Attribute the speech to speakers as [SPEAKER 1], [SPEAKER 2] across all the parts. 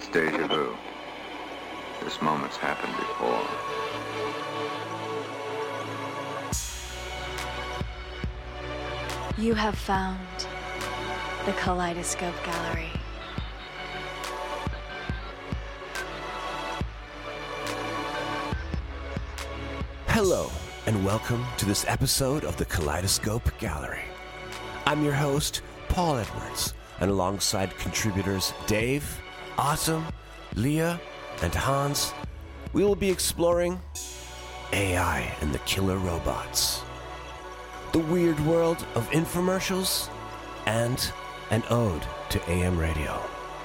[SPEAKER 1] It's deja vu. This moment's happened before.
[SPEAKER 2] You have found the Kaleidoscope Gallery.
[SPEAKER 3] Hello, and welcome to this episode of the Kaleidoscope Gallery. I'm your host, Paul Edwards, and alongside contributors Dave, Autumn, Leah, and Hans, we will be exploring AI and the killer robots, the weird world of infomercials, and an ode to AM radio.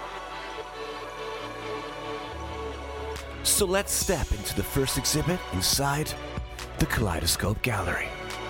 [SPEAKER 3] So let's step into the first exhibit inside the Kaleidoscope Gallery.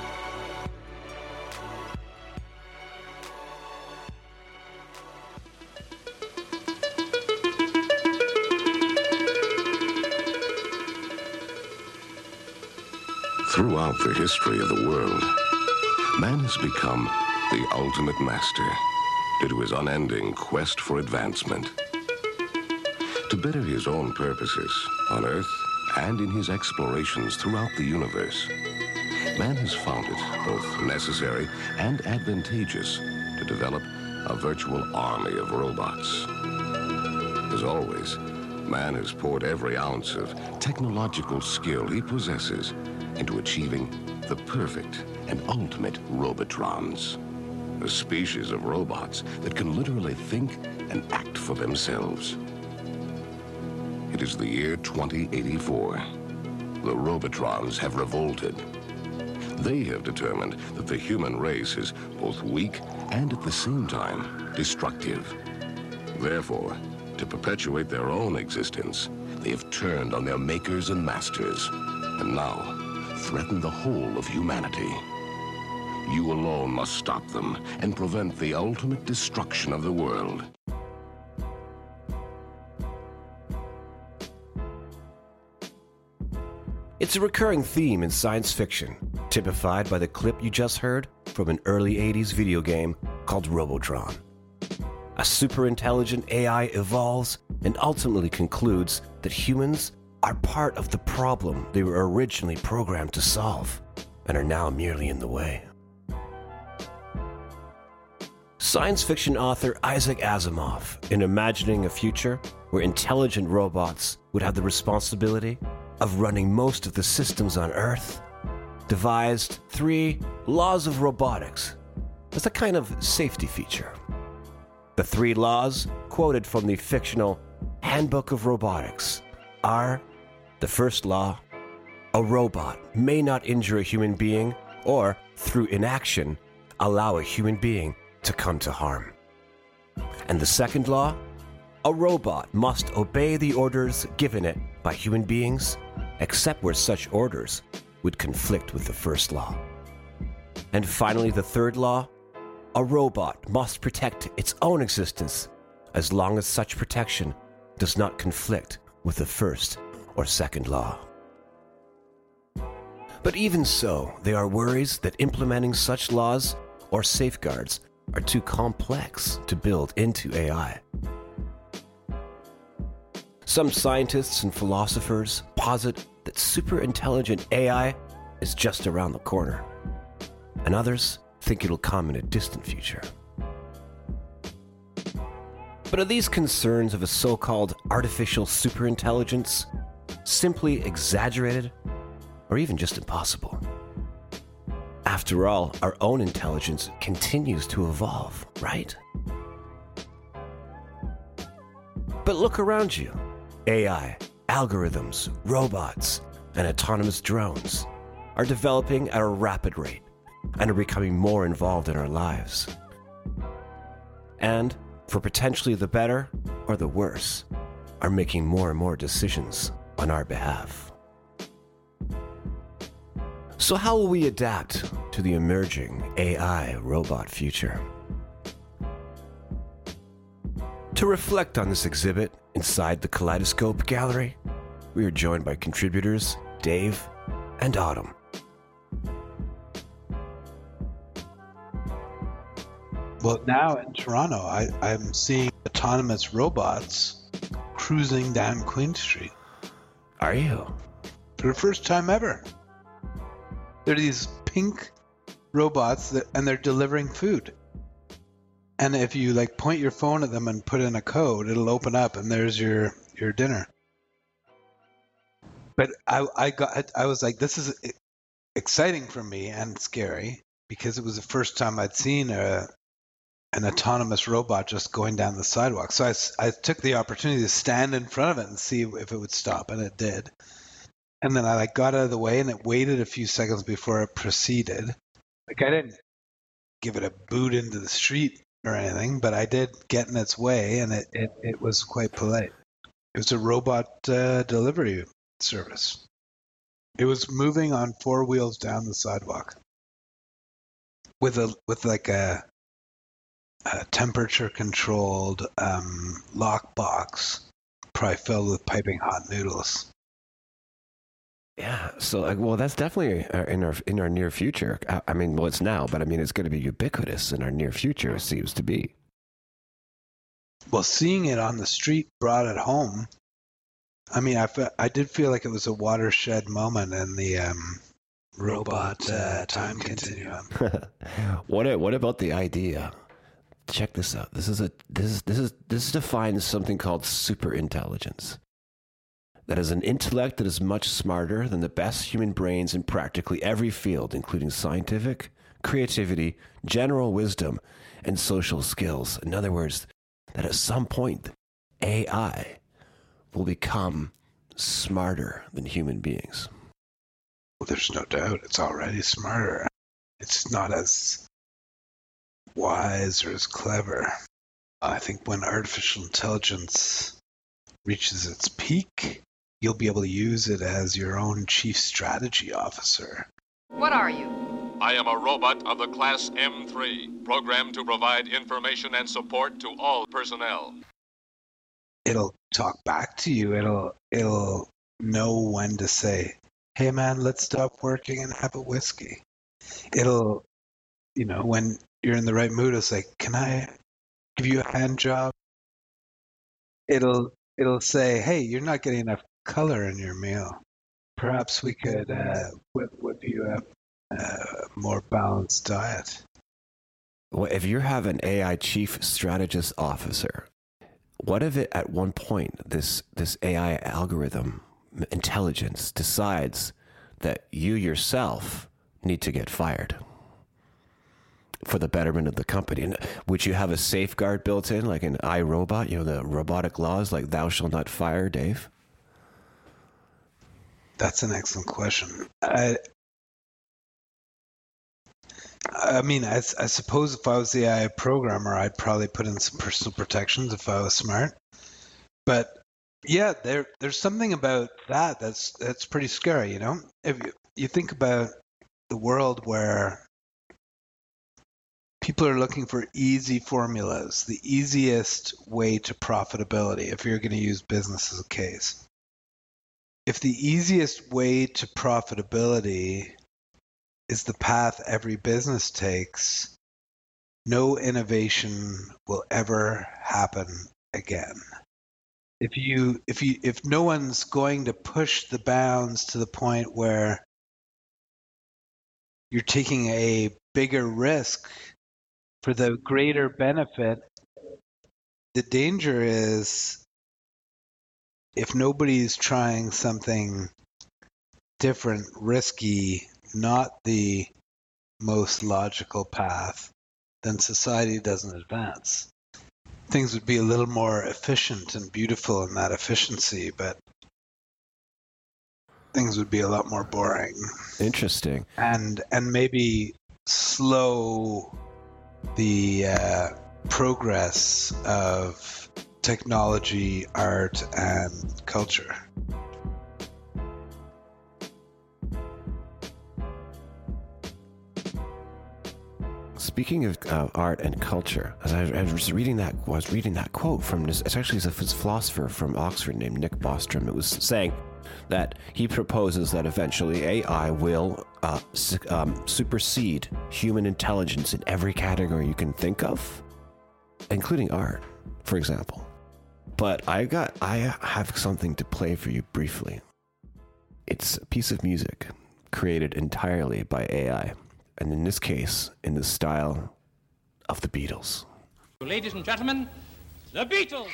[SPEAKER 4] Throughout the history of the world, man has become the ultimate master due to his unending quest for advancement. To better his own purposes on Earth and in his explorations throughout the universe, man has found it both necessary and advantageous to develop a virtual army of robots. As always, man has poured every ounce of technological skill he possesses into achieving the perfect and ultimate Robotrons, a species of robots that can literally think and act for themselves. It is the year 2084. The Robotrons have revolted. They have determined that the human race is both weak and at the same time destructive. Therefore, to perpetuate their own existence, they have turned on their makers and masters, and now threaten the whole of humanity. You alone must stop them and prevent the ultimate destruction of the world.
[SPEAKER 3] It's a recurring theme in science fiction, typified by the clip you just heard from an early 80s video game called Robotron. A super-intelligent AI evolves and ultimately concludes that humans are part of the problem they were originally programmed to solve and are now merely in the way. Science fiction author Isaac Asimov, in imagining a future where intelligent robots would have the responsibility of running most of the systems on Earth, devised 3 laws of robotics as a kind of safety feature. The 3 laws, quoted from the fictional Handbook of Robotics, are: the first law, a robot may not injure a human being or, through inaction, allow a human being to come to harm. And the second law, a robot must obey the orders given it by human beings, except where such orders would conflict with the first law. And finally, the third law, a robot must protect its own existence as long as such protection does not conflict with the first or second law. But even so, there are worries that implementing such laws or safeguards are too complex to build into AI. Some scientists and philosophers posit that super-intelligent AI is just around the corner, and others think it'll come in a distant future. But are these concerns of a so-called artificial superintelligence simply exaggerated, or even just impossible? After all, our own intelligence continues to evolve, right? But look around you. AI, algorithms, robots, and autonomous drones are developing at a rapid rate and are becoming more involved in our lives. And, for potentially the better or the worse, are making more and more decisions on our behalf. So how will we adapt to the emerging AI robot future? To reflect on this exhibit inside the Kaleidoscope Gallery, we are joined by contributors Dave and Autumn.
[SPEAKER 5] Well, now in Toronto, I'm seeing autonomous robots cruising down Queen Street.
[SPEAKER 3] Are you?
[SPEAKER 5] For the first time ever. They're these pink robots and they're delivering food. And if you like point your phone at them and put in a code, it'll open up and there's your dinner. But I was like, this is exciting for me and scary because it was the first time I'd seen an autonomous robot just going down the sidewalk. So I took the opportunity to stand in front of it and see if it would stop, and it did. And then I got out of the way, and it waited a few seconds before it proceeded. Like I didn't give it a boot into the street or anything, but I did get in its way, and it was quite polite. It was a robot delivery service. It was moving on 4 wheels down the sidewalk with like a temperature controlled lockbox, probably filled with piping hot noodles.
[SPEAKER 3] Yeah, so well, that's definitely in our near future. I mean, well, it's now, but I mean, it's going to be ubiquitous in our near future. It seems to be.
[SPEAKER 5] Well, seeing it on the street brought it home. I mean, I did feel like it was a watershed moment in the robot time continuum.
[SPEAKER 3] What about the idea? Check this out. This defines something called superintelligence. That is an intellect that is much smarter than the best human brains in practically every field, including scientific, creativity, general wisdom, and social skills. In other words, that at some point, AI will become smarter than human beings.
[SPEAKER 5] Well, there's no doubt. It's already smarter. It's not as wise or as clever. I think when artificial intelligence reaches its peak, you'll be able to use it as your own chief strategy officer.
[SPEAKER 6] What are you?
[SPEAKER 7] I am a robot of the class M3, programmed to provide information and support to all personnel.
[SPEAKER 5] It'll talk back to you. It'll know when to say, hey man, let's stop working and have a whiskey. It'll, when you're in the right mood, it's like, can I give you a hand job? It'll say, hey, you're not getting enough color in your meal. Perhaps we could whip you up a more balanced diet.
[SPEAKER 3] Well, if you have an AI chief strategist officer, what if it at one point, this AI algorithm intelligence decides that you yourself need to get fired for the betterment of the company? And would you have a safeguard built in, like an iRobot, the robotic laws like thou shalt not fire Dave?
[SPEAKER 5] That's an excellent question. I mean, I suppose if I was the AI programmer, I'd probably put in some personal protections if I was smart. But yeah, there's something about that that's pretty scary, If you think about the world where people are looking for easy formulas, the easiest way to profitability, if you're going to use business as a case. If the easiest way to profitability is the path every business takes, no innovation will ever happen again. If no one's going to push the bounds to the point where you're taking a bigger risk for the greater benefit, the danger is if nobody's trying something different, risky, not the most logical path, then society doesn't advance. Things would be a little more efficient and beautiful in that efficiency, but things would be a lot more boring.
[SPEAKER 3] Interesting.
[SPEAKER 5] And maybe slow the progress of technology, art, and culture.
[SPEAKER 3] Speaking of art and culture, as I was reading that quote from this, it's actually a philosopher from Oxford named Nick Bostrom. It was saying that he proposes that eventually AI will supersede human intelligence in every category you can think of, including art, for example. But I have something to play for you briefly. It's a piece of music created entirely by AI, and in this case, in the style of the Beatles.
[SPEAKER 6] Ladies and gentlemen, the Beatles.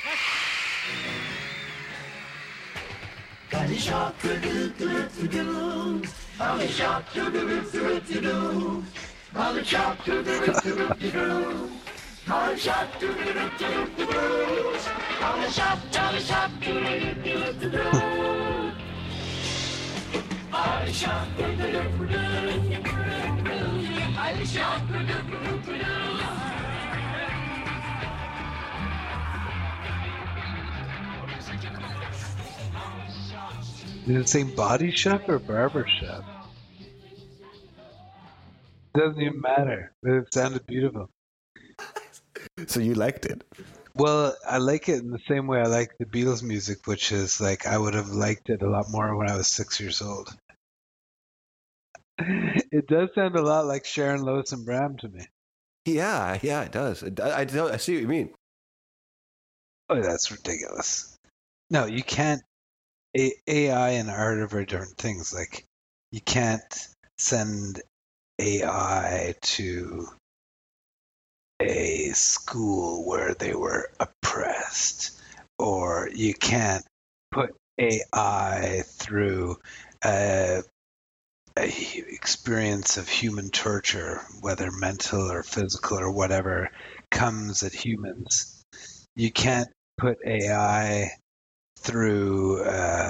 [SPEAKER 5] Did it say body shop or barber shop? Doesn't even matter, but it sounded beautiful.
[SPEAKER 3] So you liked it?
[SPEAKER 5] Well, I like it in the same way I like the Beatles music, which is like I would have liked it a lot more when I was 6 years old. It does sound a lot like Sharon, Lois, and Bram to me.
[SPEAKER 3] Yeah, it does. I see what you mean.
[SPEAKER 5] Oh, that's ridiculous. No, you can't. AI and art are very different things. Like, you can't send AI to a school where they were oppressed, or you can't put AI through a experience of human torture, whether mental or physical or whatever comes at humans. You can't put AI through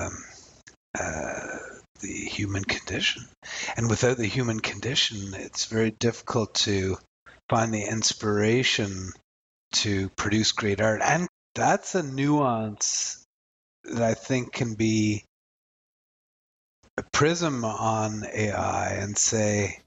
[SPEAKER 5] the human condition. And without the human condition, it's very difficult to find the inspiration to produce great art. And that's a nuance that I think can be a prism on AI and say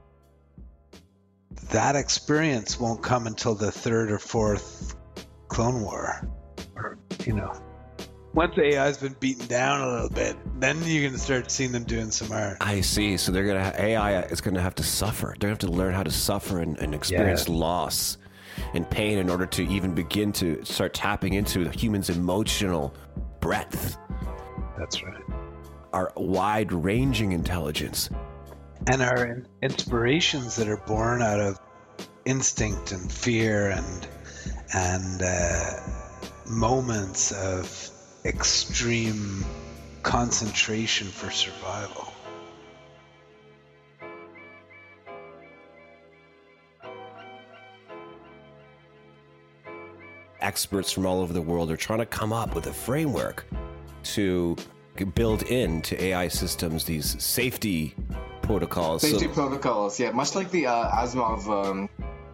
[SPEAKER 5] that experience won't come until the third or fourth Clone War. Or, once AI's been beaten down a little bit, then you're going to start seeing them doing some art.
[SPEAKER 3] I see. So they're going to AI is going to have to suffer. They're going to have to learn how to suffer and experience loss and pain in order to even begin to start tapping into the human's emotional breadth.
[SPEAKER 5] That's right. Our
[SPEAKER 3] wide-ranging intelligence.
[SPEAKER 5] And our inspirations that are born out of instinct and fear and moments of extreme concentration for survival.
[SPEAKER 3] Experts from all over the world are trying to come up with a framework to build into AI systems these safety protocols.
[SPEAKER 8] Protocols, yeah. Much like the Asimov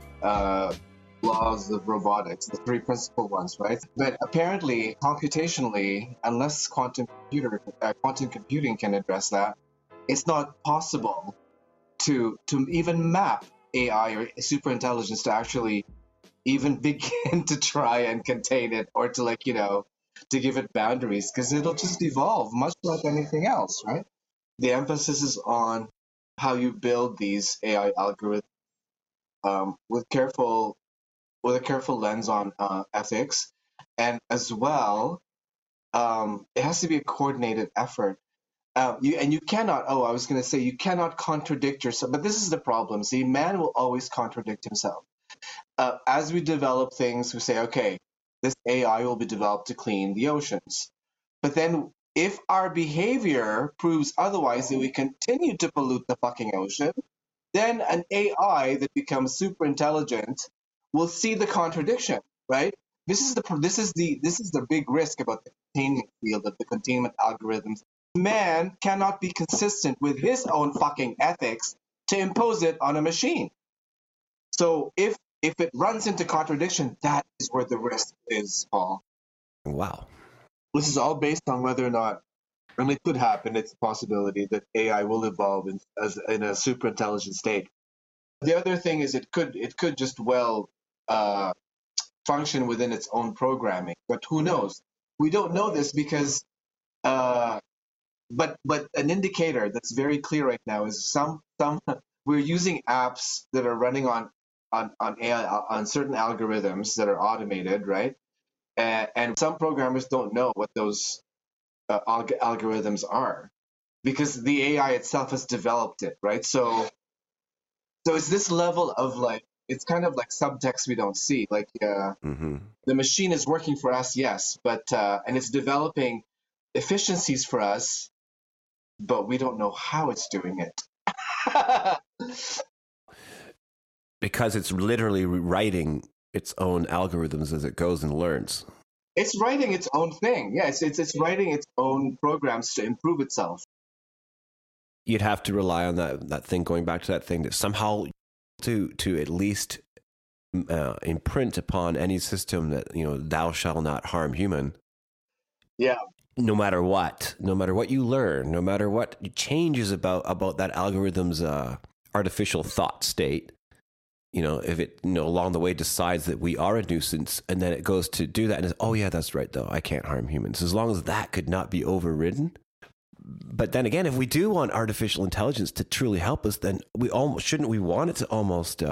[SPEAKER 8] laws of robotics, the three principal ones, right? But apparently, computationally, unless quantum computing can address that, it's not possible to even map AI or superintelligence to actually even begin to try and contain it, or to to give it boundaries, because it'll just evolve, much like anything else, right? The emphasis is on how you build these AI algorithms with a careful lens on ethics, and as well, it has to be a coordinated effort. You cannot. Oh, I was going to say you cannot contradict yourself, but this is the problem. See, man will always contradict himself. As we develop things, we say, okay, this AI will be developed to clean the oceans. But then if our behavior proves otherwise, that we continue to pollute the fucking ocean, then an AI that becomes super intelligent will see the contradiction, right? This is the big risk about the containment field of the containment algorithms. Man cannot be consistent with his own fucking ethics to impose it on a machine. So if it runs into contradiction, that is where the risk is, Paul.
[SPEAKER 3] Wow.
[SPEAKER 8] This is all based on whether or not, and it could happen, it's a possibility that AI will evolve in a super intelligent state. The other thing is it could just function within its own programming, but who knows? We don't know this because, but an indicator that's very clear right now is some we're using apps that are running on AI, on certain algorithms that are automated, right? And some programmers don't know what those algorithms are, because the AI itself has developed it, right? So it's this level of like, it's kind of like subtext we don't see. Like the machine is working for us, yes, but and it's developing efficiencies for us, but we don't know how it's doing it.
[SPEAKER 3] Because it's literally writing its own algorithms as it goes and learns.
[SPEAKER 8] It's writing its own thing. Yeah, it's writing its own programs to improve itself.
[SPEAKER 3] You'd have to rely on that thing, going back to that thing, that somehow to at least imprint upon any system that, thou shalt not harm human.
[SPEAKER 8] Yeah.
[SPEAKER 3] No matter what you learn, no matter what changes about that algorithm's artificial thought state, if it along the way decides that we are a nuisance, and then it goes to do that and it's, oh yeah, that's right though, I can't harm humans, as long as that could not be overridden. But then again, if we do want artificial intelligence to truly help us, then shouldn't we want it to almost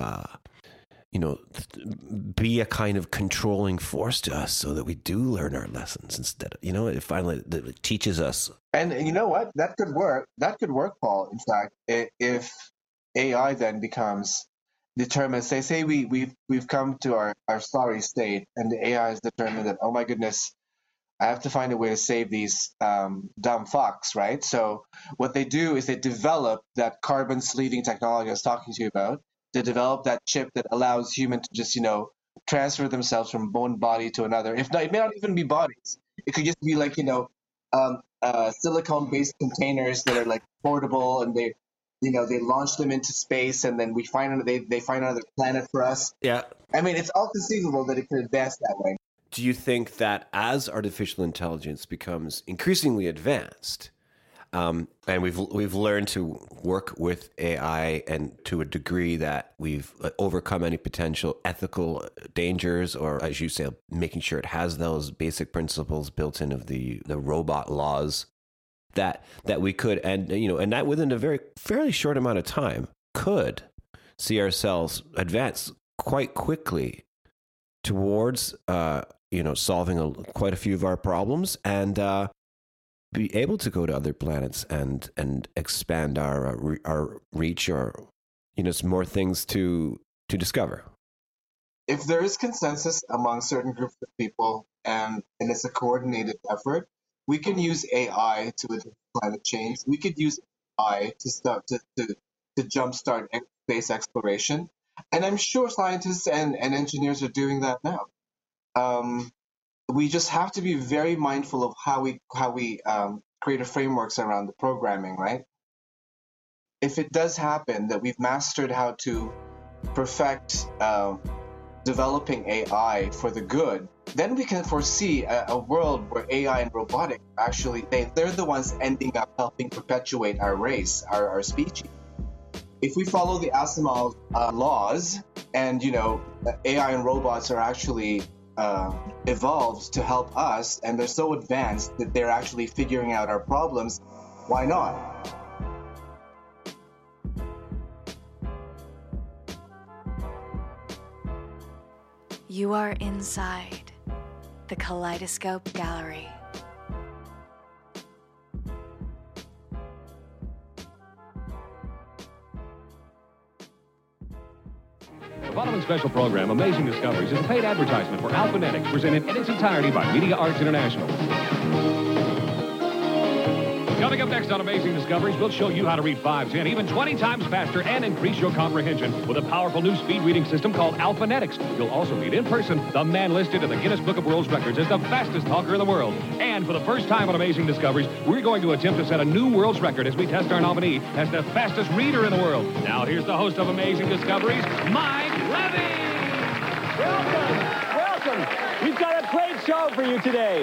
[SPEAKER 3] be a kind of controlling force to us, so that we do learn our lessons instead of, it finally it teaches us. And
[SPEAKER 8] you know what? That could work, Paul. In fact, if AI then becomes determined, say we've come to our sorry state, and the AI is determined that, oh my goodness, I have to find a way to save these dumb fucks, right? So what they do is they develop that carbon sleeving technology I was talking to you about. They develop that chip that allows humans to just, transfer themselves from one body to another. If not, it may not even be bodies. It could just be like, silicone-based containers that are like portable, and they launch them into space, and then they find another planet for us.
[SPEAKER 3] Yeah.
[SPEAKER 8] I mean, it's all conceivable that it could advance that way.
[SPEAKER 3] Do you think that as artificial intelligence becomes increasingly advanced, and we've learned to work with AI, and to a degree that we've overcome any potential ethical dangers, or as you say, making sure it has those basic principles built in of the robot laws, that we could, and that within a fairly short amount of time, could see ourselves advance quite quickly towards solving quite a few of our problems, and be able to go to other planets and expand our reach, or some more things to discover.
[SPEAKER 8] If there is consensus among certain groups of people, and it's a coordinated effort, we can use AI to address climate change. We could use AI to jumpstart space exploration, and I'm sure scientists and engineers are doing that now. We just have to be very mindful of how we create frameworks around the programming, right? If it does happen that we've mastered how to perfect developing AI for the good, then we can foresee a world where AI and robotics actually they're the ones ending up helping perpetuate our race, our species. If we follow the Asimov laws, and AI and robots are actually evolved to help us, and they're so advanced that they're actually figuring out our problems, why not?
[SPEAKER 2] You are inside the Kaleidoscope Gallery.
[SPEAKER 6] The following special program, Amazing Discoveries, is a paid advertisement for Alphanetics, presented in its entirety by Media Arts International. Coming up next on Amazing Discoveries, we'll show you how to read 5, 10, even 20 times faster and increase your comprehension with a powerful new speed reading system called Alphanetics. You'll also meet in person the man listed in the Guinness Book of World Records as the fastest talker in the world. And for the first time on Amazing Discoveries, we're going to attempt to set a new world's record as we test our nominee as the fastest reader in the world. Now, here's the host of Amazing Discoveries, Mike Levy!
[SPEAKER 9] Welcome! We've got a great show for you today.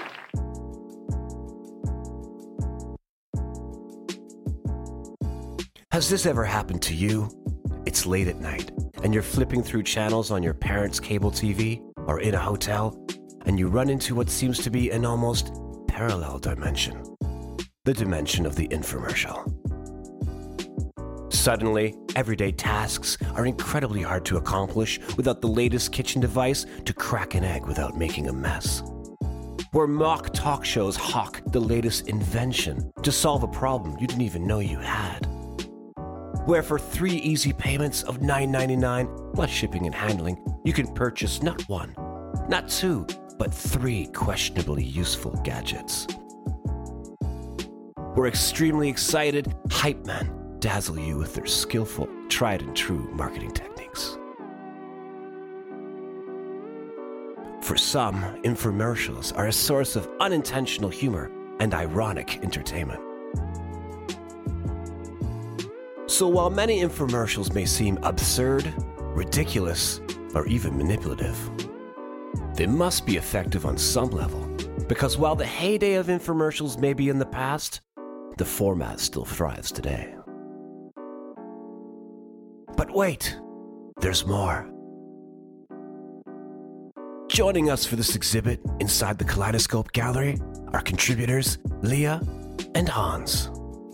[SPEAKER 3] Has this ever happened to you? It's late at night, and you're flipping through channels on your parents' cable TV, or in a hotel, and you run into what seems to be an almost parallel dimension. The dimension of the infomercial. Suddenly, everyday tasks are incredibly hard to accomplish without the latest kitchen device to crack an egg without making a mess. Where mock talk shows hawk the latest invention to solve a problem you didn't even know you had. Where for 3 easy payments of $9.99 plus shipping and handling, you can purchase not 1, not 2, but 3 questionably useful gadgets. Where extremely excited hype men dazzle you with their skillful, tried and true marketing techniques. For some, infomercials are a source of unintentional humor and ironic entertainment. So while many infomercials may seem absurd, ridiculous, or even manipulative, they must be effective on some level, because while the heyday of infomercials may be in the past, the format still thrives today. But wait, there's more. Joining us for this exhibit inside the Kaleidoscope Gallery are contributors Leah and Hans.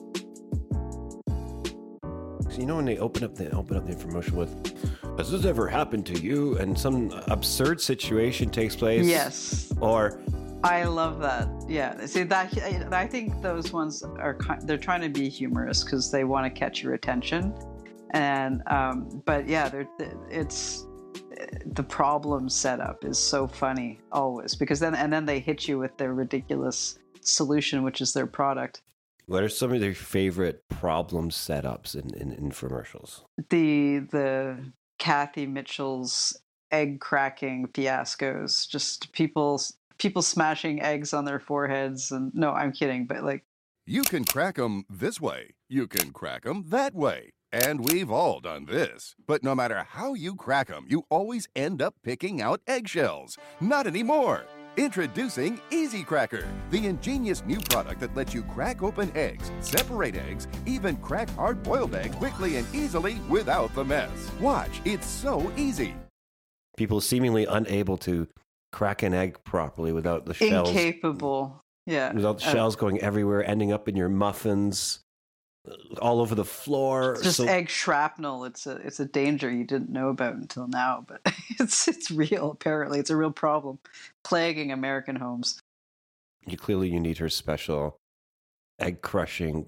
[SPEAKER 3] So you know when they open up the infomercial with, "Has this ever happened to you?" and some absurd situation takes place?
[SPEAKER 10] Yes.
[SPEAKER 3] Or
[SPEAKER 10] I love that. Yeah. See that I think those ones are they're trying to be humorous because they want to catch your attention, and but yeah, it's the problem setup is so funny always because then they hit you with their ridiculous solution, which is their product.
[SPEAKER 3] what are some of your favorite problem setups in infomercials?
[SPEAKER 10] The Kathy Mitchell's egg cracking fiascos, just people smashing eggs on their foreheads, and no, I'm kidding, but like,
[SPEAKER 11] you can crack them this way, you can crack them that way, and we've all done this. But no matter how you crack them, you always end up picking out eggshells. Not anymore. Introducing Easy Cracker, the ingenious new product that lets you crack open eggs, separate eggs, even crack hard-boiled eggs quickly and easily without the mess. Watch, it's so easy.
[SPEAKER 3] People seemingly unable to crack an egg properly without the shells.
[SPEAKER 10] Incapable. Yeah.
[SPEAKER 3] Without the shells going everywhere, ending up in your muffins, all over the floor.
[SPEAKER 10] Just egg shrapnel. It's a danger you didn't know about until now, but it's real. Apparently, it's a real problem, plaguing American homes.
[SPEAKER 3] You need her special egg cracking,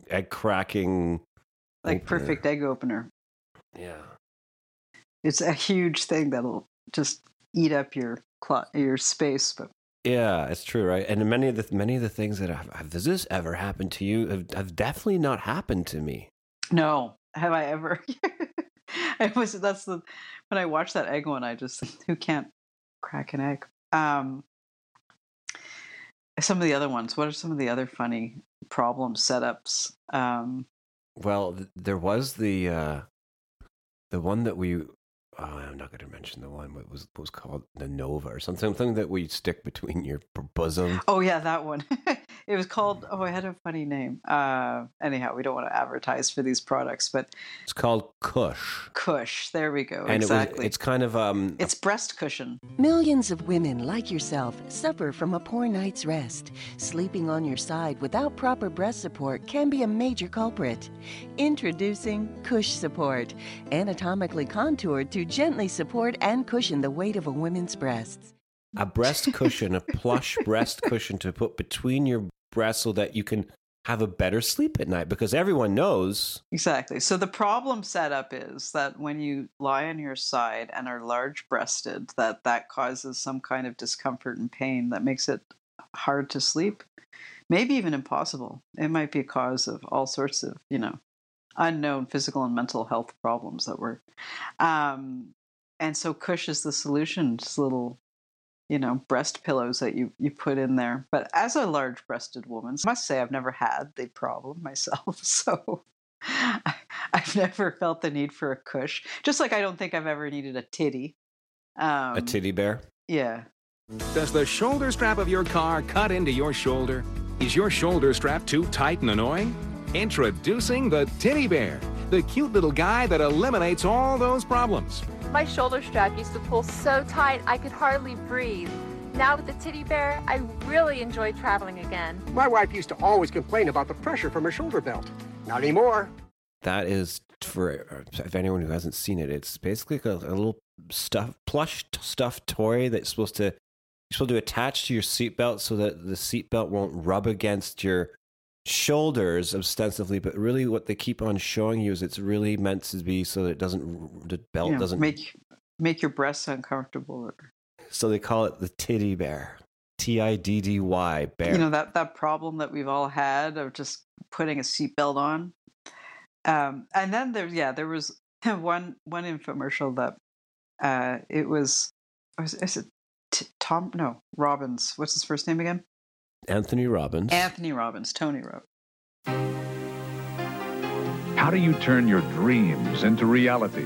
[SPEAKER 10] like perfect egg opener.
[SPEAKER 3] Yeah,
[SPEAKER 10] it's a huge thing that'll just eat up your space, but.
[SPEAKER 3] Yeah, it's true, right? And many of the things that have does this ever happen to you have definitely not happened to me.
[SPEAKER 10] No, have I ever? When I watched that egg one, I just who can't crack an egg. Some of the other ones. What are some of the other funny problem setups?
[SPEAKER 3] Well, there was the one that we. I'm not going to mention the one. What was called the Nova or something that we stick between your bosom.
[SPEAKER 10] Oh yeah, that one. It was called. Oh, it had a funny name. Anyhow, we don't want to advertise for these products, but
[SPEAKER 3] it's called Cush.
[SPEAKER 10] Cush. There we go.
[SPEAKER 3] And
[SPEAKER 10] exactly.
[SPEAKER 3] It's kind of
[SPEAKER 10] It's breast cushion.
[SPEAKER 12] Millions of women like yourself suffer from a poor night's rest. Sleeping on your side without proper breast support can be a major culprit. Introducing Cush Support, anatomically contoured to gently support and cushion the weight of a woman's breasts.
[SPEAKER 3] A breast cushion, a plush breast cushion to put between your breasts so that you can have a better sleep at night, because everyone knows.
[SPEAKER 10] Exactly. So the problem setup is that when you lie on your side and are large-breasted, that causes some kind of discomfort and pain that makes it hard to sleep, maybe even impossible. It might be a cause of all sorts of, unknown physical and mental health problems that were. And so Cush is the solution, just little breast pillows that you put in there. But as a large-breasted woman, I must say I've never had the problem myself. So I've never felt the need for a Cush. Just like I don't think I've ever needed a titty.
[SPEAKER 3] A titty bear?
[SPEAKER 10] Yeah.
[SPEAKER 13] Does the shoulder strap of your car cut into your shoulder? Is your shoulder strap too tight and annoying? Introducing the Titty Bear, the cute little guy that eliminates all those problems.
[SPEAKER 14] My shoulder strap used to pull so tight I could hardly breathe. Now with the Titty Bear, I really enjoy traveling again.
[SPEAKER 15] My wife used to always complain about the pressure from her shoulder belt. Not anymore.
[SPEAKER 3] that is for if anyone who hasn't seen it, it's basically a little plush stuffed toy that's supposed to attach to your seatbelt so that the seatbelt won't rub against your shoulders ostensibly, but really what they keep on showing you is it's really meant to be so that the belt doesn't
[SPEAKER 10] make your breasts uncomfortable.
[SPEAKER 3] So they call it the titty bear. TIDDY bear.
[SPEAKER 10] You know, that problem that we've all had of just putting a seatbelt on. And then there was one infomercial that it was it Tom? No, Robbins. What's his first name again?
[SPEAKER 3] Anthony Robbins.
[SPEAKER 10] Tony Robbins.
[SPEAKER 6] How do you turn your dreams into reality?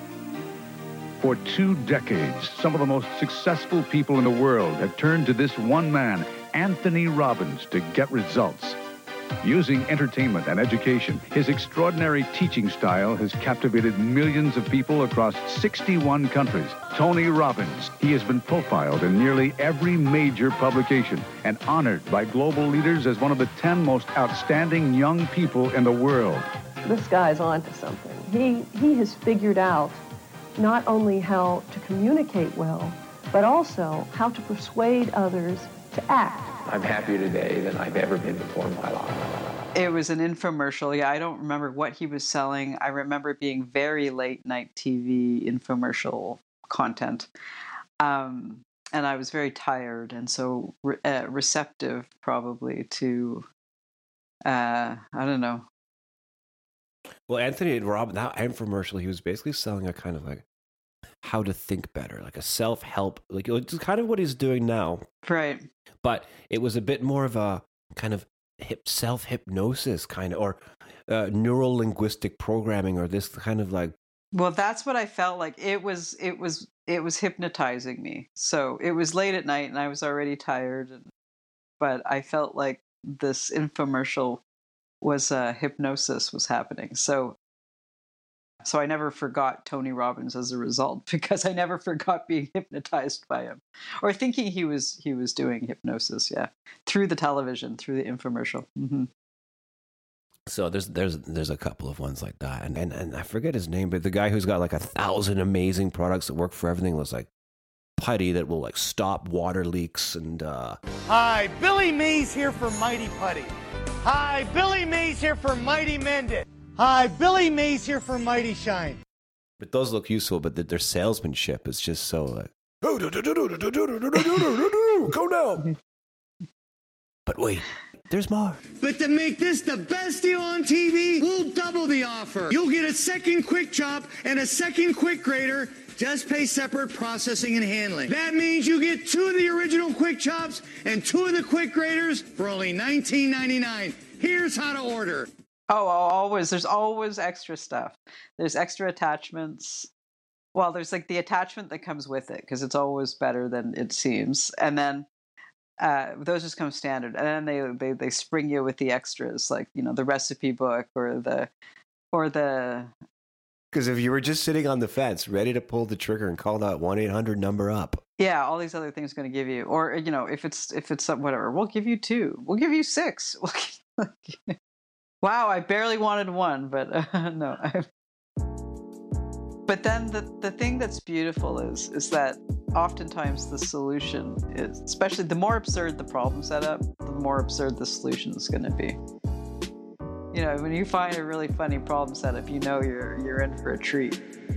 [SPEAKER 6] For 2 decades, some of the most successful people in the world have turned to this one man, Anthony Robbins, to get results. Using entertainment and education, his extraordinary teaching style has captivated millions of people across 61 countries. Tony Robbins, he has been profiled in nearly every major publication and honored by global leaders as one of the 10 most outstanding young people in the world.
[SPEAKER 15] This guy's onto something. He has figured out not only how to communicate well, but also how to persuade others to act.
[SPEAKER 16] I'm happier today than I've ever been before in my life.
[SPEAKER 10] It was an infomercial. Yeah, I don't remember what he was selling. I remember it being very late night TV infomercial content. And I was very tired and so receptive probably to, I don't know.
[SPEAKER 3] Well, Anthony Robbins, that infomercial, he was basically selling a kind of like how to think better, like a self-help, like it's kind of what he's doing now.
[SPEAKER 10] Right.
[SPEAKER 3] But it was a bit more of a kind of self-hypnosis kind of, or neural linguistic programming, or this kind of like.
[SPEAKER 10] Well, that's what I felt like. It was hypnotizing me. So it was late at night and I was already tired, but I felt like this infomercial was hypnosis was happening. So I never forgot Tony Robbins as a result, because I never forgot being hypnotized by him or thinking he was doing hypnosis. Yeah. Through the television, through the infomercial. Mm-hmm.
[SPEAKER 3] So there's a couple of ones like that. And I forget his name, but the guy who's got like 1,000 amazing products that work for everything was like putty that will like stop water leaks and
[SPEAKER 17] Hi, Billy Mays here for Mighty Putty. Hi, Billy Mays here for Mighty Mend It. Hi, Billy Mays here for Mighty Shine.
[SPEAKER 3] But those look useful, but their salesmanship is just so like go now. But wait, there's more.
[SPEAKER 17] But to make this the best deal on TV, we'll double the offer. You'll get a second quick chop and a second quick grater. Just pay separate processing and handling. That means you get 2 of the original quick chops and 2 of the quick graters for only $19.99. Here's how to order.
[SPEAKER 10] There's always extra stuff. There's extra attachments. Well, there's like the attachment that comes with it, because it's always better than it seems. And then those just come standard. And then they spring you with the extras, like, you know, the recipe book or the.
[SPEAKER 3] Because if you were just sitting on the fence, ready to pull the trigger and call that 1-800 number up.
[SPEAKER 10] Yeah, all these other things going to give you, or, you know, if it's whatever, we'll give you 2, we'll give you 6. Wow, I barely wanted 1, but no. But then the thing that's beautiful is that oftentimes the solution is, especially the more absurd the problem setup, the more absurd the solution is going to be. You know, when you find a really funny problem setup, you know you're in for a treat.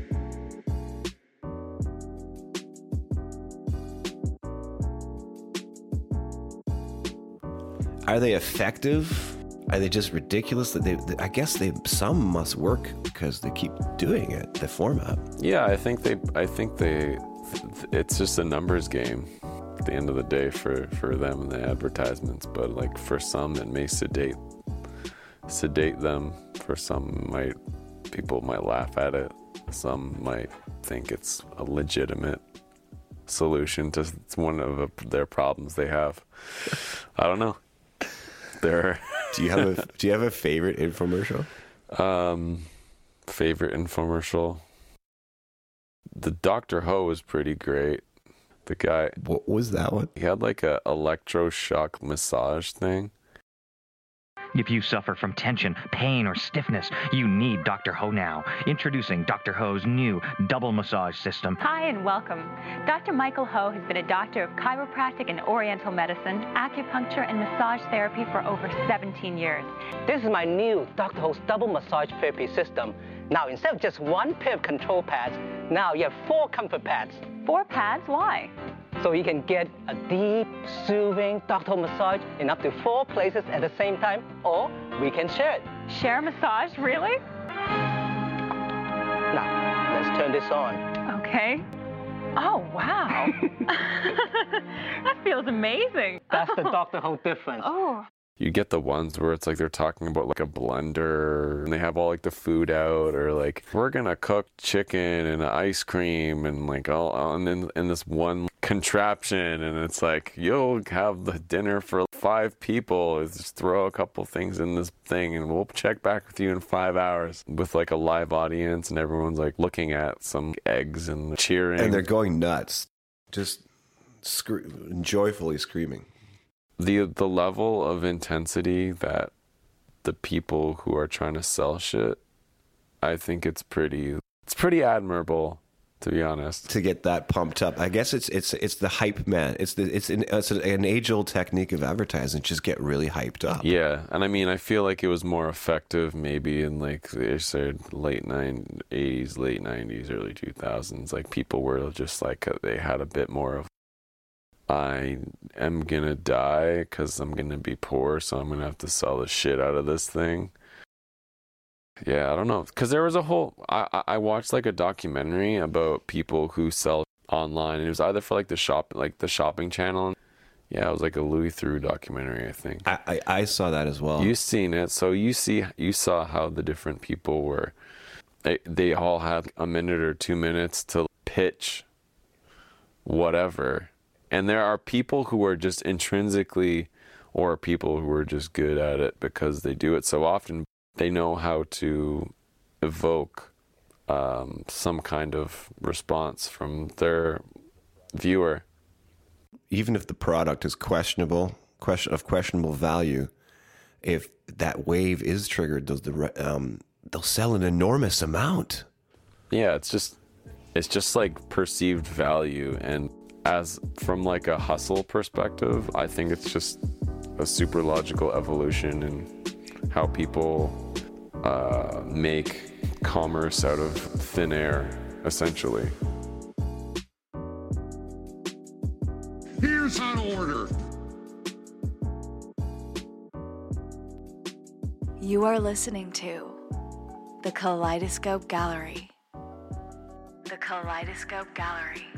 [SPEAKER 3] Are they effective? Are they just ridiculous? That I guess some must work because they keep doing it. The format.
[SPEAKER 18] Yeah, I think they. It's just a numbers game at the end of the day for them and the advertisements. But like for some, it may sedate them. For some, people might laugh at it. Some might think it's a legitimate solution to one of their problems they have. I don't know.
[SPEAKER 3] Do you have a favorite infomercial?
[SPEAKER 18] Favorite infomercial? The Dr. Ho was pretty great. The guy.
[SPEAKER 3] What was that one?
[SPEAKER 18] He had like a electroshock massage thing.
[SPEAKER 19] If you suffer from tension, pain, or stiffness, you need Dr. Ho now. Introducing Dr. Ho's new double massage system.
[SPEAKER 20] Hi and welcome. Dr. Michael Ho has been a doctor of chiropractic and oriental medicine, acupuncture, and massage therapy for over 17 years.
[SPEAKER 21] This is my new Dr. Ho's double massage therapy system. Now, instead of just one pair of control pads, now you have 4 comfort pads.
[SPEAKER 20] 4 pads? Why?
[SPEAKER 21] So you can get a deep, soothing Dr. Ho massage in up to 4 places at the same time, or we can share it.
[SPEAKER 20] Share massage? Really?
[SPEAKER 21] Now, let's turn this on.
[SPEAKER 20] Okay. Oh, wow. That feels amazing.
[SPEAKER 21] That's the Dr. Ho difference.
[SPEAKER 20] Oh.
[SPEAKER 18] You get the ones where it's like they're talking about like a blender and they have all like the food out, or like we're gonna cook chicken and ice cream and like all in this one contraption, and it's like you'll have the dinner for 5 people. Just throw a couple things in this thing and we'll check back with you in 5 hours with like a live audience, and everyone's like looking at some eggs and cheering
[SPEAKER 3] and they're going nuts, just joyfully screaming.
[SPEAKER 18] The level of intensity that the people who are trying to sell shit, I think it's pretty admirable, to be honest.
[SPEAKER 3] To get that pumped up, I guess it's the hype man. It's an age-old technique of advertising. Just get really hyped up.
[SPEAKER 18] Yeah, and I mean, I feel like it was more effective maybe in like they said late 80s, late 90s, early 2000s. Like people were just like they had a bit more of, I am gonna die because I'm gonna be poor, so I'm gonna have to sell the shit out of this thing. Yeah, I don't know, because there was a whole I watched like a documentary about people who sell online, and it was either for like the shopping channel. Yeah, it was like a Louis Theroux documentary, I think.
[SPEAKER 3] I saw that as well.
[SPEAKER 18] You've seen it, so you saw how the different people were. They all had a minute or 2 minutes to pitch whatever. And there are people who are just intrinsically, or people who are just good at it because they do it so often. They know how to evoke some kind of response from their viewer.
[SPEAKER 3] Even if the product is questionable value, if that wave is triggered, they'll sell an enormous amount.
[SPEAKER 18] Yeah, it's just like perceived value. And as from like a hustle perspective, I think it's just a super logical evolution in how people make commerce out of thin air, essentially.
[SPEAKER 22] Here's on order.
[SPEAKER 2] You are listening to the Kaleidoscope Gallery. The Kaleidoscope Gallery.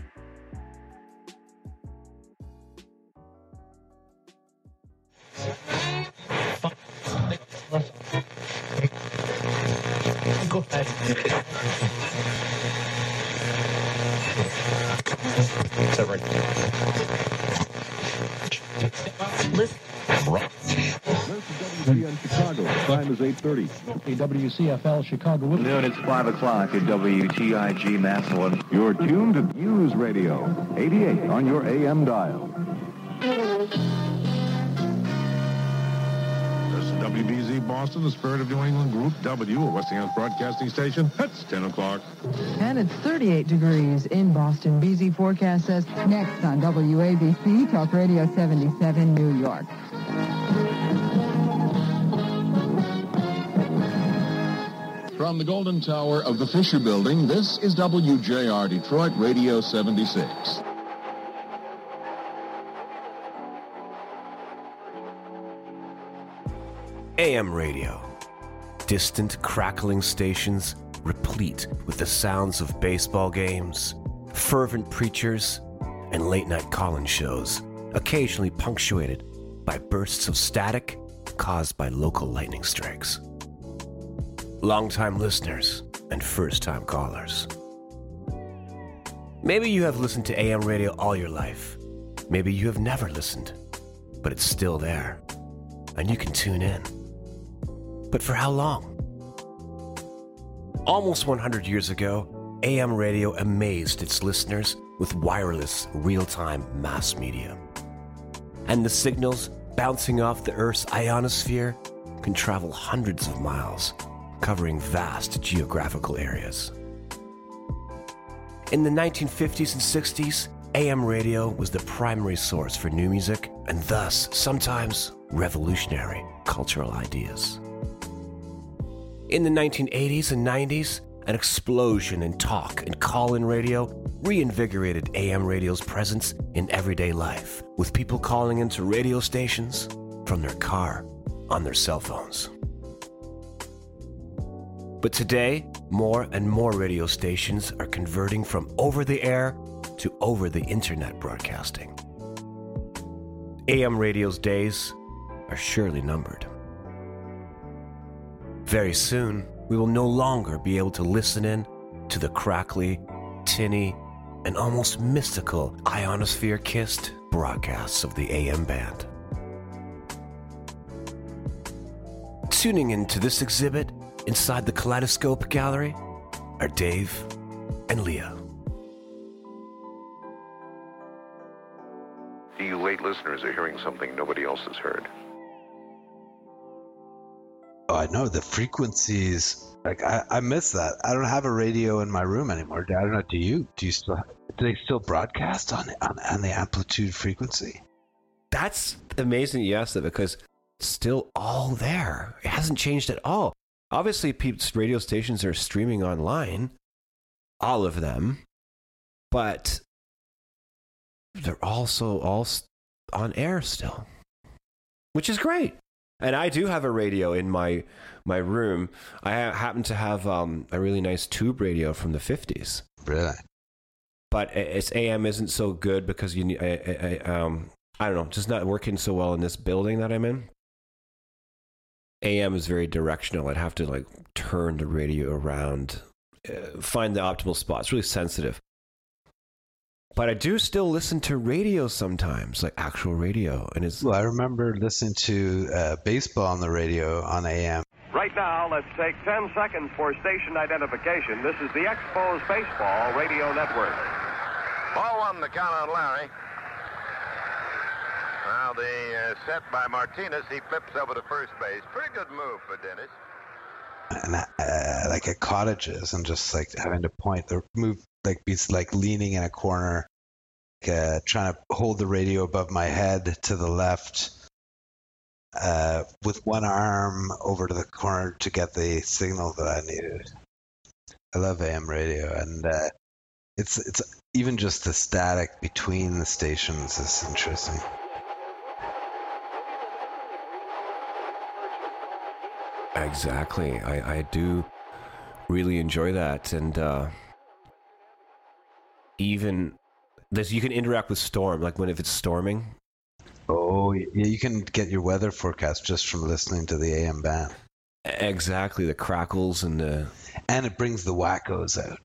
[SPEAKER 22] Go ahead.
[SPEAKER 23] WCFL Chicago. Time is 8:30. WCFL Chicago.
[SPEAKER 24] Noon, it's 5 o'clock at WTIG Massillon.
[SPEAKER 23] You're tuned to News Radio 88 on your AM dial. This is WBZ Boston, the Spirit of New England Group W, a Westinghouse Broadcasting Station. It's 10 o'clock.
[SPEAKER 25] And it's 38 degrees in Boston. BZ forecast says next on WABC, Talk Radio 77, New York.
[SPEAKER 23] From the Golden Tower of the Fisher Building, this is WJR Detroit Radio 76.
[SPEAKER 3] AM radio. Distant, crackling stations replete with the sounds of baseball games, fervent preachers, and late-night call-in shows, occasionally punctuated by bursts of static caused by local lightning strikes. Long-time listeners and first-time callers. Maybe you have listened to AM radio all your life. Maybe you have never listened, but it's still there, and you can tune in. But for how long? Almost 100 years ago, AM radio amazed its listeners with wireless, real-time mass media. And the signals bouncing off the Earth's ionosphere can travel hundreds of miles, covering vast geographical areas. In the 1950s and 60s, AM radio was the primary source for new music and thus sometimes revolutionary cultural ideas. In the 1980s and 90s, an explosion in talk and call-in radio reinvigorated AM radio's presence in everyday life, with people calling into radio stations from their car on their cell phones. But today, more and more radio stations are converting from over-the-air to over-the-internet broadcasting. AM radio's days are surely numbered. Very soon, we will no longer be able to listen in to the crackly, tinny, and almost mystical ionosphere-kissed broadcasts of the AM band. Tuning into this exhibit inside the Kaleidoscope Gallery are Dave and Leah.
[SPEAKER 1] You late listeners are hearing something nobody else has heard.
[SPEAKER 4] Oh, I know the frequencies. Like I miss that. I don't have a radio in my room anymore. I don't know. Do you? Do they still broadcast on the amplitude frequency?
[SPEAKER 3] That's amazing you asked that, because it's still all there. It hasn't changed at all. Obviously, radio stations are streaming online, all of them, but they're also all on air still, which is great. And I do have a radio in my room. I happen to have a really nice tube radio from the 50s.
[SPEAKER 4] Really?
[SPEAKER 3] But its AM isn't so good because I don't know, just not working so well in this building that I'm in. AM is very directional. I'd have to turn the radio around, find the optimal spot. It's really sensitive. But I do still listen to radio sometimes, like actual radio. And it's...
[SPEAKER 4] Well, I remember listening to baseball on the radio on AM.
[SPEAKER 5] Right now, let's take 10 seconds for station identification. This is the Expos Baseball Radio Network.
[SPEAKER 1] Ball one, the count on Larry. Now the set by Martinez. He flips over to first base. Pretty good move for Dennis.
[SPEAKER 4] And at cottages and just having to point the move, be leaning in a corner, trying to hold the radio above my head to the left, with one arm over to the corner to get the signal that I needed. I love AM radio, and it's even just the static between the stations is interesting.
[SPEAKER 3] Exactly. I do really enjoy that. And even this, you can interact with storm, if it's storming.
[SPEAKER 4] Oh, yeah, you can get your weather forecast just from listening to the AM band.
[SPEAKER 3] Exactly, the crackles and
[SPEAKER 4] it brings the wackos out,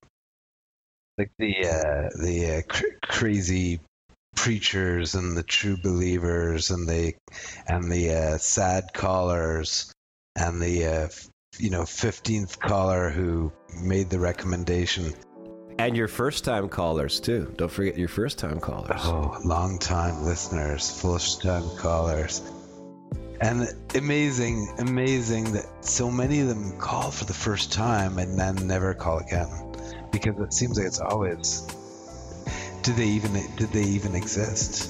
[SPEAKER 4] the crazy preachers and the true believers and the sad callers. And the 15th caller who made the recommendation.
[SPEAKER 3] And your first-time callers, too. Don't forget your first-time callers.
[SPEAKER 4] Oh, long-time listeners, first-time callers. And amazing that so many of them call for the first time and then never call again. Because it seems like it's always... Did they even exist?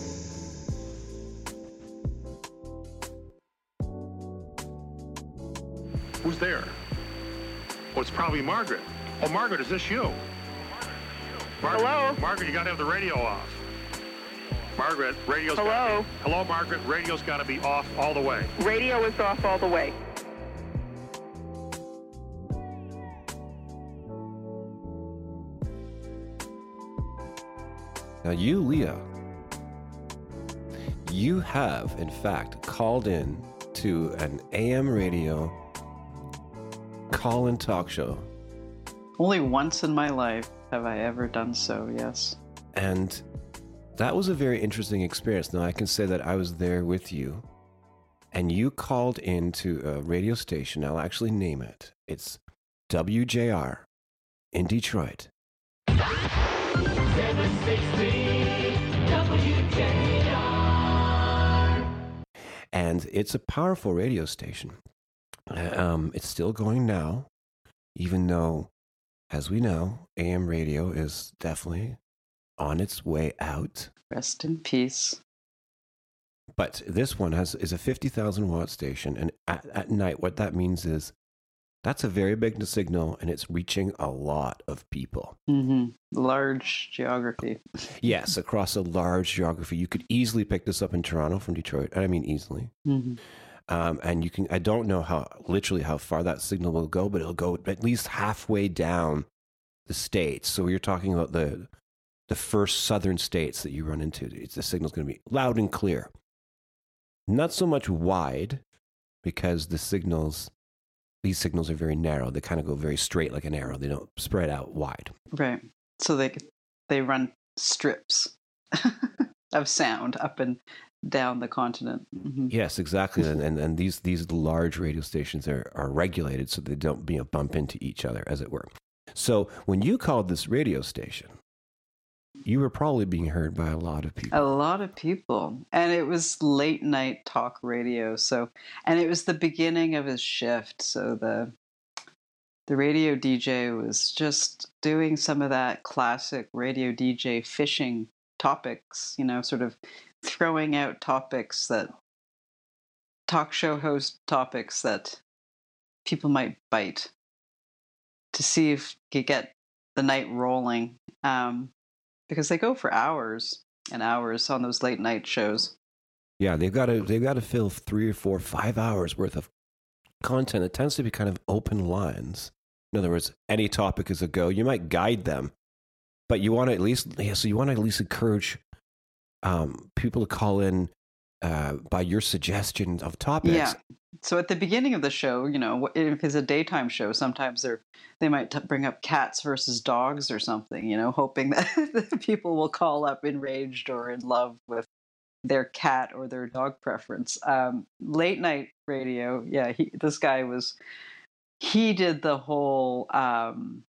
[SPEAKER 7] Who's there? Oh, it's probably Margaret. Oh, Margaret, is this you? Margaret, hello? Margaret, you gotta have the radio off. Margaret, radio's
[SPEAKER 22] Hello?
[SPEAKER 7] Hello, Margaret, radio's gotta be off all the way.
[SPEAKER 22] Radio is off all the way.
[SPEAKER 3] Now you, Leah, you have, in fact, called in to an AM radio call-in talk show.
[SPEAKER 10] Only once in my life have I ever done so, yes.
[SPEAKER 3] And that was a very interesting experience. Now, I can say that I was there with you, and you called into a radio station. I'll actually name it. It's WJR in Detroit. 760 WJR. And it's a powerful radio station. It's still going now, even though, as we know, AM radio is definitely on its way out.
[SPEAKER 10] Rest in peace.
[SPEAKER 3] But this one is a 50,000 watt station, and at night, what that means is that's a very big signal, and it's reaching a lot of people.
[SPEAKER 10] Mm-hmm. Large geography.
[SPEAKER 3] Yes, across a large geography. You could easily pick this up in Toronto from Detroit. I mean, easily.
[SPEAKER 10] Mm-hmm.
[SPEAKER 3] And you can, I don't know how far that signal will go, but it'll go at least halfway down the states. So you're talking about the first southern states that you run into. The signal's going to be loud and clear. Not so much wide, because these signals are very narrow. They kind of go very straight like an arrow. They don't spread out wide.
[SPEAKER 10] Right. So they run strips of sound up and down the continent. Mm-hmm.
[SPEAKER 3] Yes, exactly. And these large radio stations are regulated so they don't bump into each other, as it were. So when you called this radio station, you were probably being heard by a lot of people.
[SPEAKER 10] A lot of people. And it was late night talk radio. And it was the beginning of his shift. So the radio DJ was just doing some of that classic radio DJ fishing topics, sort of throwing out topics that talk show host topics that people might bite to see if you get the night rolling. Because they go for hours and hours on those late night shows.
[SPEAKER 3] Yeah, they've got to fill 3 or 4, 5 hours worth of content. It tends to be kind of open lines. In other words, any topic is a go. You might guide them, but you want to at least encourage people to call in by your suggestion of topics. Yeah.
[SPEAKER 10] So at the beginning of the show, if it's a daytime show, sometimes they might bring up cats versus dogs or something, hoping that people will call up enraged or in love with their cat or their dog preference. Late night radio, this guy he did the whole, and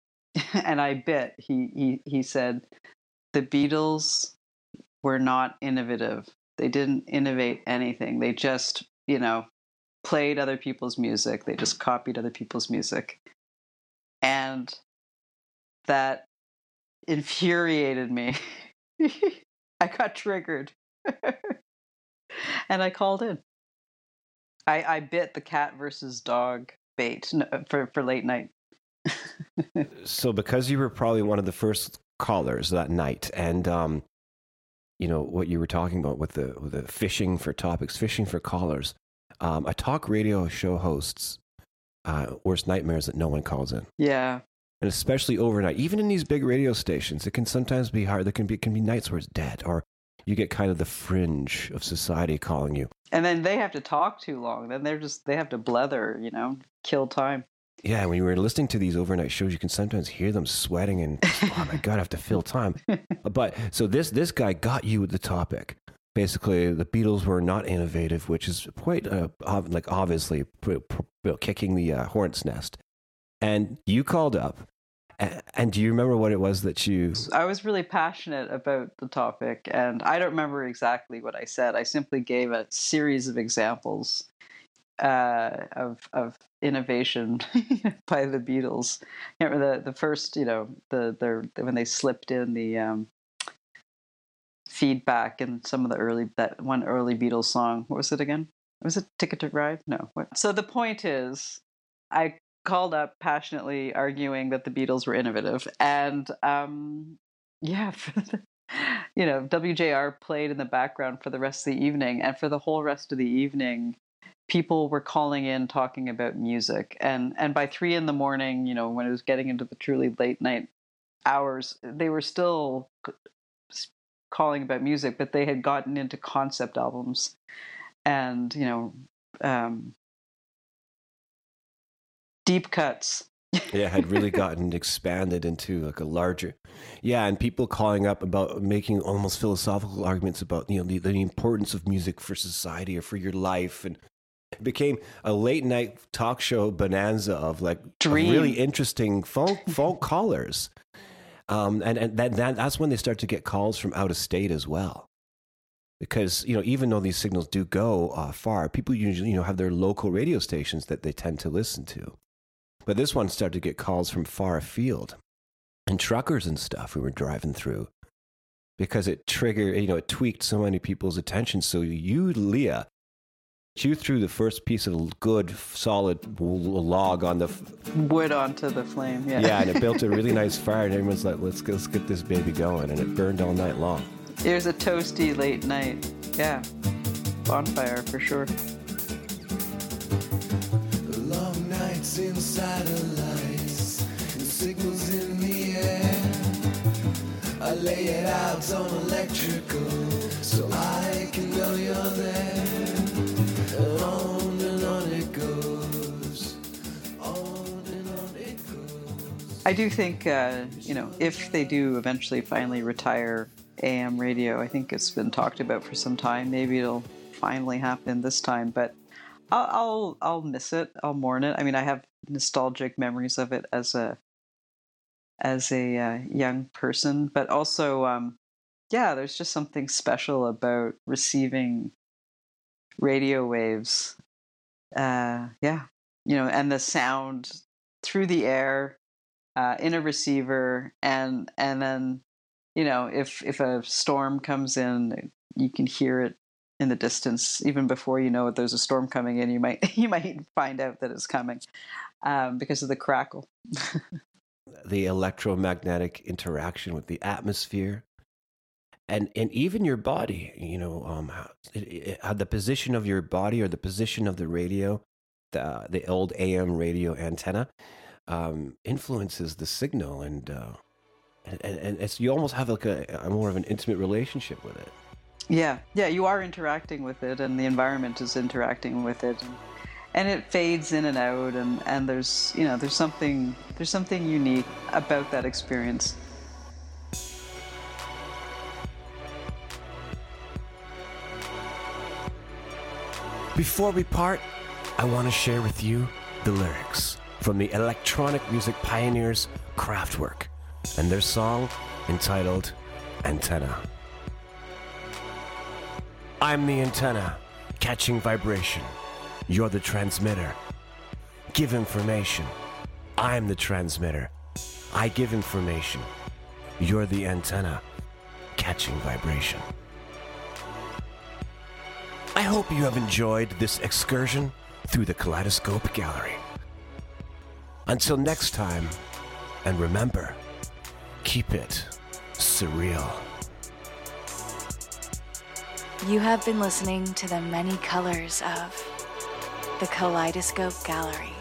[SPEAKER 10] he said the Beatles were not innovative. They didn't innovate anything. They just, played other people's music. They just copied other people's music. And that infuriated me. I got triggered. And I called in. I bit the cat versus dog bait for late night.
[SPEAKER 3] So because you were probably one of the first callers that night, and what you were talking about with the fishing for topics, fishing for callers, a talk radio show host's worst nightmares that no one calls in.
[SPEAKER 10] Yeah.
[SPEAKER 3] And especially overnight, even in these big radio stations, it can sometimes be hard. There can be nights where it's dead, or you get kind of the fringe of society calling you.
[SPEAKER 10] And then they have to talk too long. Then they have to blether, kill time.
[SPEAKER 3] Yeah, when you were listening to these overnight shows, you can sometimes hear them sweating and, oh my God, I have to fill time. But so this guy got you with the topic. Basically, the Beatles were not innovative, which is quite obviously kicking the hornet's nest. And you called up. And do you remember what it was that you...
[SPEAKER 10] I was really passionate about the topic, and I don't remember exactly what I said. I simply gave a series of examples of innovation by the Beatles. I remember the first, when they slipped in the feedback in some of that one early Beatles song. What was it again? Was it Ticket to Ride? No. What? So the point is, I called up passionately arguing that the Beatles were innovative, and WJR played in the background for the rest of the evening, and for the whole rest of the evening, people were calling in talking about music, and by 3 a.m, when it was getting into the truly late night hours, they were still calling about music, but they had gotten into concept albums, and deep cuts.
[SPEAKER 3] Yeah, had really gotten expanded into like a larger, and people calling up about making almost philosophical arguments about the importance of music for society or for your life, and it became a late night talk show bonanza of like really interesting folk callers, and that's when they start to get calls from out of state as well. Because, even though these signals do go far, people usually, have their local radio stations that they tend to listen to. But this one started to get calls from far afield. And truckers and stuff we were driving through. Because it triggered, it tweaked so many people's attention. So you, Leah, you threw the first piece of good, solid log on the...
[SPEAKER 10] wood onto the flame, yeah.
[SPEAKER 3] Yeah, and it built a really nice fire. And everyone's like, let's get this baby going. And it burned all night long.
[SPEAKER 10] It was a toasty late night. Yeah. Bonfire for sure.
[SPEAKER 8] Long nights in satellites and signals in the air. I lay it out on electrical so I can know you're there. And on it goes. On it goes.
[SPEAKER 10] I do think, if they do eventually finally retire AM radio, I think it's been talked about for some time. Maybe it'll finally happen this time, but I'll miss it. I'll mourn it. I mean, I have nostalgic memories of it as a young person, but also, there's just something special about receiving radio waves. And the sound through the air in a receiver, and then. If a storm comes in, you can hear it in the distance. Even before you know there's a storm coming in, you might find out that it's coming because of the crackle.
[SPEAKER 3] The electromagnetic interaction with the atmosphere, and even your body. The position of your body or the position of the radio, the old AM radio antenna, influences the signal and it's, you almost have like a more of an intimate relationship with it.
[SPEAKER 10] Yeah, you are interacting with it, and the environment is interacting with it, and it fades in and out, and there's something unique about that experience.
[SPEAKER 3] Before we part, I want to share with you the lyrics from the electronic music pioneers Kraftwerk and their song entitled Antenna. I'm the antenna, catching vibration. You're the transmitter. Give information. I'm the transmitter. I give information. You're the antenna, catching vibration. I hope you have enjoyed this excursion through the Kaleidoscope Gallery. Until next time, and remember, keep it surreal.
[SPEAKER 2] You have been listening to the many colors of the Kaleidoscope Gallery.